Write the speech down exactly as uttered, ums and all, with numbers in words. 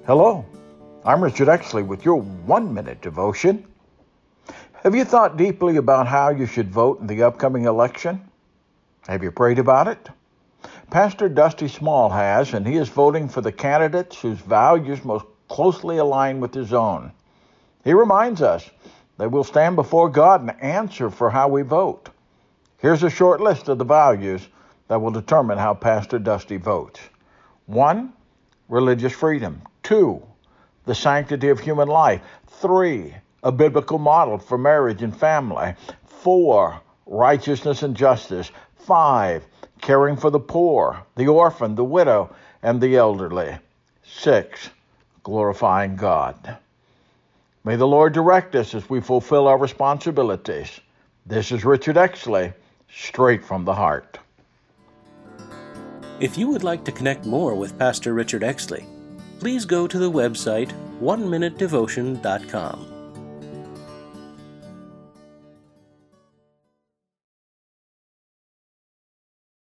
Hello, I'm Richard Exley with your one-minute devotion. Have you thought deeply about how you should vote in the upcoming election? Have you prayed about it? Pastor Dusty Small has, and he is voting for the candidates whose values most closely align with his own. He reminds us that we'll stand before God and answer for how we vote. Here's a short list of the values that will determine how Pastor Dusty votes. One, religious freedom. Two, the sanctity of human life. Three, a biblical model for marriage and family. Four, righteousness and justice. Five, caring for the poor, the orphan, the widow, and the elderly. Six, glorifying God. May the Lord direct us as we fulfill our responsibilities. This is Richard Exley, straight from the heart. If you would like to connect more with Pastor Richard Exley, please go to the website one minute devotion dot com.